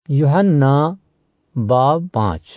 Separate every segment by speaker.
Speaker 1: یوحنا باب 5۔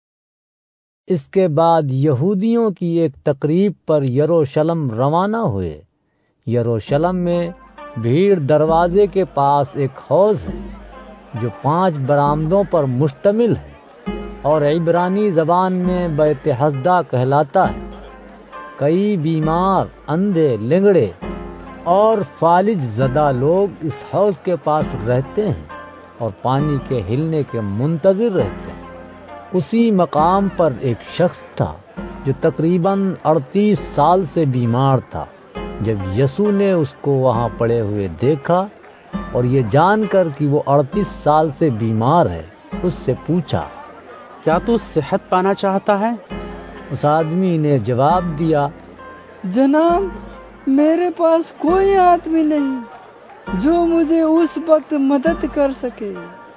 Speaker 1: اس کے بعد یہودیوں کی ایک تقریب پر یروشلم روانہ ہوئے۔ یروشلم میں بھیڑ دروازے کے پاس ایک حوض ہے جو 5 برآمدوں پر مشتمل ہے اور عبرانی زبان میں بیت حسدہ کہلاتا ہے۔ کئی بیمار، اندھے، لنگڑے اور فالج زدہ لوگ اس حوض کے پاس رہتے ہیں اور پانی کے ہلنے کے منتظر رہتے ہیں۔ اسی مقام پر ایک شخص تھا جو تقریباً 38 سال سے بیمار تھا۔ جب یسوع نے اس کو وہاں پڑے ہوئے دیکھا اور یہ جان کر کہ وہ 38 سال سے بیمار ہے، اس سے پوچھا،
Speaker 2: کیا تو صحت پانا چاہتا ہے؟
Speaker 1: اس آدمی نے جواب دیا،
Speaker 3: جناب، میرے پاس کوئی آدمی نہیں جو مجھے اس وقت مدد کر سکے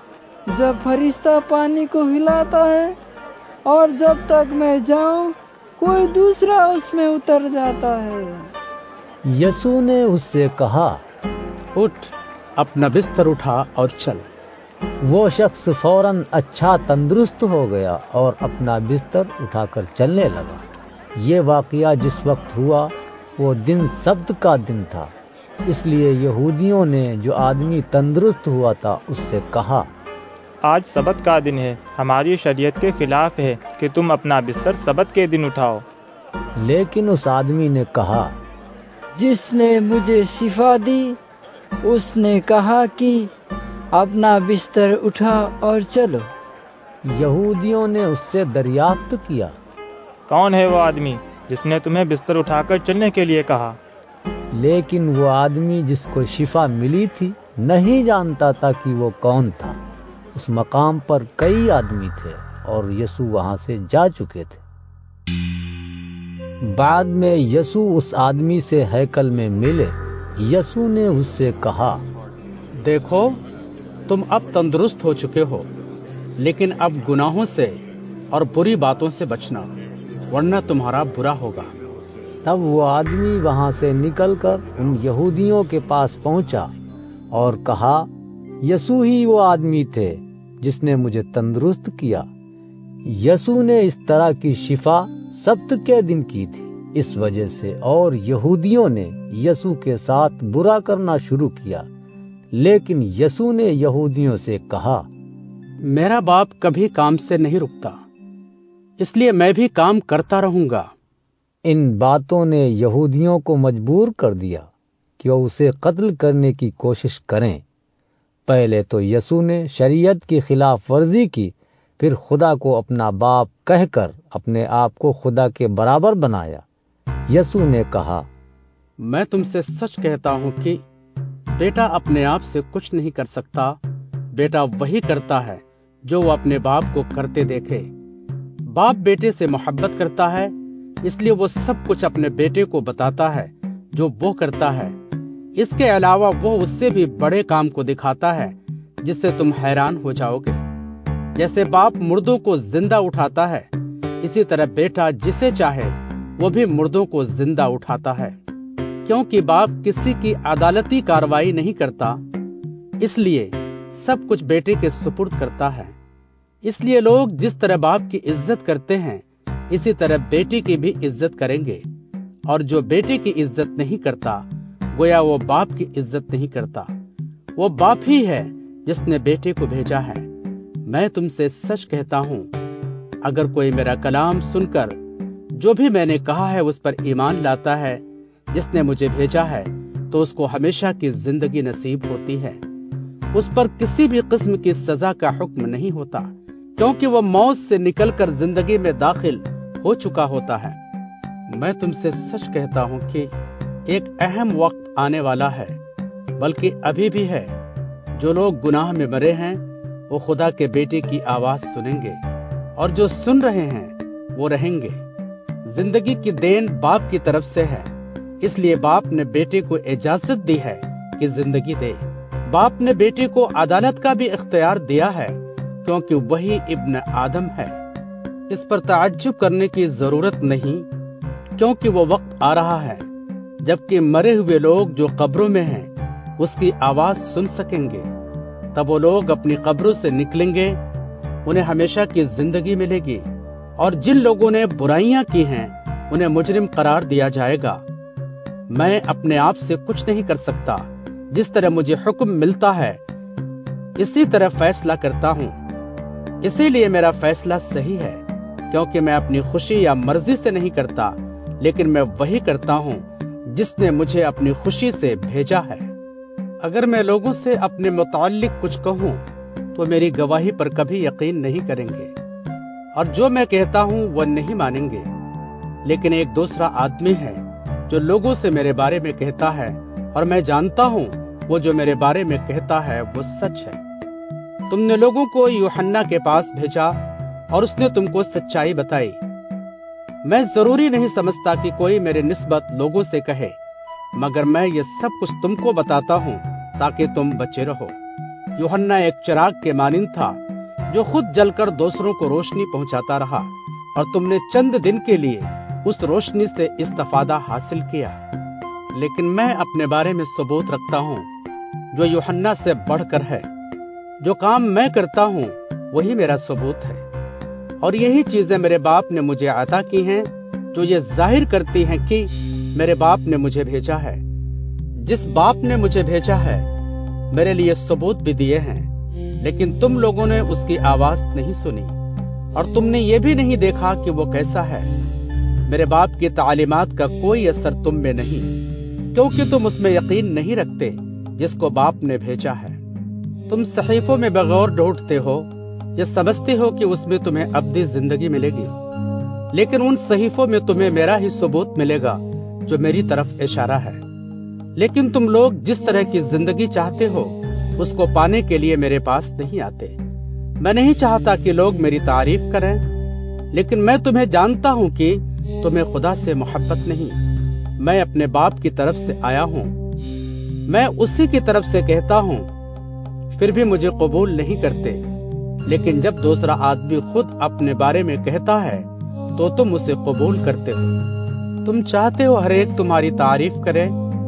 Speaker 3: جب فرشتہ پانی کو ہلاتا ہے، اور جب تک میں جاؤں کوئی دوسرا اس میں اتر جاتا ہے۔
Speaker 1: یسوع نے اس سے کہا،
Speaker 2: اٹھ، اپنا بستر اٹھا اور چل۔
Speaker 1: وہ شخص فوراً اچھا تندرست ہو گیا اور اپنا بستر اٹھا کر چلنے لگا۔ یہ واقعہ جس وقت ہوا وہ دن سبت کا دن تھا، اس لیے یہودیوں نے جو آدمی تندرست ہوا تھا اس سے کہا،
Speaker 4: آج سبت کا دن ہے، ہماری شریعت کے خلاف ہے کہ تم اپنا بستر سبت کے دن اٹھاؤ۔
Speaker 1: لیکن اس آدمی نے کہا،
Speaker 3: جس نے مجھے شفا دی اس نے کہا کہ اپنا بستر اٹھا اور چلو۔
Speaker 1: یہودیوں نے اس سے دریافت کیا،
Speaker 4: کون ہے وہ آدمی جس نے تمہیں بستر اٹھا کر چلنے کے لیے کہا؟
Speaker 1: لیکن وہ آدمی جس کو شفا ملی تھی نہیں جانتا تھا کہ وہ کون تھا۔ اس مقام پر کئی آدمی تھے اور یسوع وہاں سے جا چکے تھے۔ بعد میں یسوع اس آدمی سے ہیکل میں ملے۔ یسوع نے اس سے کہا،
Speaker 2: دیکھو، تم اب تندرست ہو چکے ہو، لیکن اب گناہوں سے اور بری باتوں سے بچنا، ورنہ تمہارا برا ہوگا۔
Speaker 1: تب وہ آدمی وہاں سے نکل کر ان یہودیوں کے پاس پہنچا اور کہا، یسوع ہی وہ آدمی تھے جس نے مجھے تندرست کیا۔ یسوع نے اس طرح کی شفا سبت کے دن کی تھی، اس وجہ سے اور یہودیوں نے یسوع کے ساتھ برا کرنا شروع کیا۔ لیکن یسوع نے یہودیوں سے کہا،
Speaker 2: میرا باپ کبھی کام سے نہیں رکتا، اس لیے میں بھی کام کرتا رہوں گا۔
Speaker 1: ان باتوں نے یہودیوں کو مجبور کر دیا کہ وہ اسے قتل کرنے کی کوشش کریں۔ پہلے تو یسوع نے شریعت کی خلاف ورزی کی، پھر خدا کو اپنا باپ کہہ کر اپنے آپ کو خدا کے برابر بنایا۔ یسوع نے کہا،
Speaker 2: میں تم سے سچ کہتا ہوں کہ بیٹا اپنے آپ سے کچھ نہیں کر سکتا، بیٹا وہی کرتا ہے جو وہ اپنے باپ کو کرتے دیکھے۔ باپ بیٹے سے محبت کرتا ہے، اس لیے وہ سب کچھ اپنے بیٹے کو بتاتا ہے جو وہ کرتا ہے۔ اس کے علاوہ وہ اس سے بھی بڑے کام کو دکھاتا ہے جس سے تم حیران ہو جاؤ گے۔ جیسے باپ مردوں کو زندہ اٹھاتا ہے، اسی طرح بیٹا جسے چاہے وہ بھی مردوں کو زندہ اٹھاتا ہے۔ کیونکہ باپ کسی کی عدالتی کارروائی نہیں کرتا، اس لیے سب کچھ بیٹے کے سپرد کرتا ہے۔ اس لیے لوگ جس طرح باپ کی عزت کرتے ہیں اسی طرح بیٹے کی بھی عزت کریں گے، اور جو بیٹے کی عزت نہیں کرتا گویا وہ باپ کی عزت نہیں کرتا۔ وہ باپ ہی ہے جس نے بیٹے کو بھیجا ہے۔ میں تم سے سچ کہتا ہوں، اگر کوئی میرا کلام سن کر جو بھی میں نے کہا ہے اس پر ایمان لاتا ہے جس نے مجھے بھیجا ہے، تو اس کو ہمیشہ کی زندگی نصیب ہوتی ہے۔ اس پر کسی بھی قسم کی سزا کا حکم نہیں ہوتا، کیونکہ وہ موت سے نکل کر زندگی میں داخل ہو چکا ہوتا ہے۔ میں تم سے سچ کہتا ہوں کہ ایک اہم وقت آنے والا ہے، بلکہ ابھی بھی ہے، جو لوگ گناہ میں مرے ہیں وہ خدا کے بیٹے کی آواز سنیں گے، اور جو سن رہے ہیں وہ رہیں گے۔ زندگی کی دین باپ کی طرف سے ہے، اس لیے باپ نے بیٹے کو اجازت دی ہے کہ زندگی دے۔ باپ نے بیٹے کو عدالت کا بھی اختیار دیا ہے، کیونکہ وہی ابن آدم ہے۔ اس پر تعجب کرنے کی ضرورت نہیں، کیونکہ وہ وقت آ رہا ہے جبکہ مرے ہوئے لوگ جو قبروں میں ہیں اس کی آواز سن سکیں گے۔ تب وہ لوگ اپنی قبروں سے نکلیں گے، انہیں ہمیشہ کی زندگی ملے گی، اور جن لوگوں نے برائیاں کی ہیں انہیں مجرم قرار دیا جائے گا۔ میں اپنے آپ سے کچھ نہیں کر سکتا، جس طرح مجھے حکم ملتا ہے اسی طرح فیصلہ کرتا ہوں۔ اسی لیے میرا فیصلہ صحیح ہے، کیونکہ میں اپنی خوشی یا مرضی سے نہیں کرتا، لیکن میں وہی کرتا ہوں جس نے مجھے اپنی خوشی سے بھیجا ہے۔ اگر میں لوگوں سے اپنے متعلق کچھ کہوں تو میری گواہی پر کبھی یقین نہیں کریں گے، اور جو میں کہتا ہوں وہ نہیں مانیں گے۔ لیکن ایک دوسرا آدمی ہے جو لوگوں سے میرے بارے میں کہتا ہے، اور میں جانتا ہوں وہ جو میرے بارے میں کہتا ہے وہ سچ ہے۔ تم نے لوگوں کو یوحنا کے پاس بھیجا اور اس نے تم کو سچائی بتائی۔ میں ضروری نہیں سمجھتا کہ کوئی میرے نسبت لوگوں سے کہے، مگر میں یہ سب کچھ تم کو بتاتا ہوں تاکہ تم بچے رہو۔ یوحنا ایک چراغ کے مانند تھا جو خود جل کر دوسروں کو روشنی پہنچاتا رہا، اور تم نے چند دن کے لیے اس روشنی سے استفادہ حاصل کیا۔ لیکن میں اپنے بارے میں ثبوت رکھتا ہوں جو یوحنا سے بڑھ کر ہے۔ جو کام میں کرتا ہوں وہی میرا ثبوت ہے، اور یہی چیزیں میرے باپ نے مجھے عطا کی ہیں جو یہ ظاہر کرتی ہیں کہ میرے باپ نے مجھے بھیجا ہے۔ جس باپ نے مجھے بھیجا ہے میرے لیے ثبوت بھی دیے ہیں، لیکن تم لوگوں نے اس کی آواز نہیں سنی، اور تم نے یہ بھی نہیں دیکھا کہ وہ کیسا ہے۔ میرے باپ کی تعلیمات کا کوئی اثر تم میں نہیں، کیونکہ تم اس میں یقین نہیں رکھتے جس کو باپ نے بھیجا ہے۔ تم صحیفوں میں بغور ڈھونڈتے ہو، یہ سمجھتے ہو کہ اس میں تمہیں ابدی زندگی ملے گی، لیکن ان صحیفوں میں تمہیں میرا ہی ثبوت ملے گا جو میری طرف اشارہ ہے۔ لیکن تم لوگ جس طرح کی زندگی چاہتے ہو اس کو پانے کے لیے میرے پاس نہیں آتے۔ میں نہیں چاہتا کہ لوگ میری تعریف کریں، لیکن میں تمہیں جانتا ہوں کہ تمہیں خدا سے محبت نہیں۔ میں اپنے باپ کی طرف سے آیا ہوں، میں اسی کی طرف سے کہتا ہوں، پھر بھی مجھے قبول نہیں کرتے۔ لیکن جب دوسرا آدمی خود اپنے بارے میں کہتا ہے تو تم اسے قبول کرتے ہو۔ تم چاہتے ہو ہر ایک تمہاری تعریف کرے،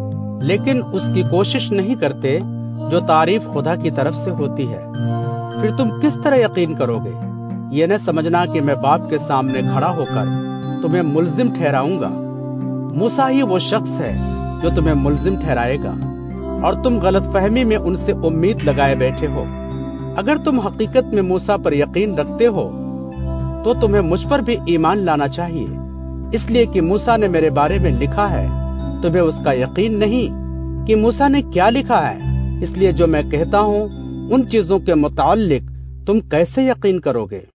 Speaker 2: لیکن اس کی کوشش نہیں کرتے جو تعریف خدا کی طرف سے ہوتی ہے۔ پھر تم کس طرح یقین کرو گے؟ یہ نہ سمجھنا کہ میں باپ کے سامنے کھڑا ہو کر تمہیں ملزم ٹھہراؤں گا۔ موسیٰ ہی وہ شخص ہے جو تمہیں ملزم ٹھہرائے گا، اور تم غلط فہمی میں ان سے امید لگائے بیٹھے ہو۔ اگر تم حقیقت میں موسیٰ پر یقین رکھتے ہو تو تمہیں مجھ پر بھی ایمان لانا چاہیے، اس لیے کہ موسیٰ نے میرے بارے میں لکھا ہے۔ تمہیں اس کا یقین نہیں کہ موسیٰ نے کیا لکھا ہے، اس لیے جو میں کہتا ہوں ان چیزوں کے متعلق تم کیسے یقین کرو گے؟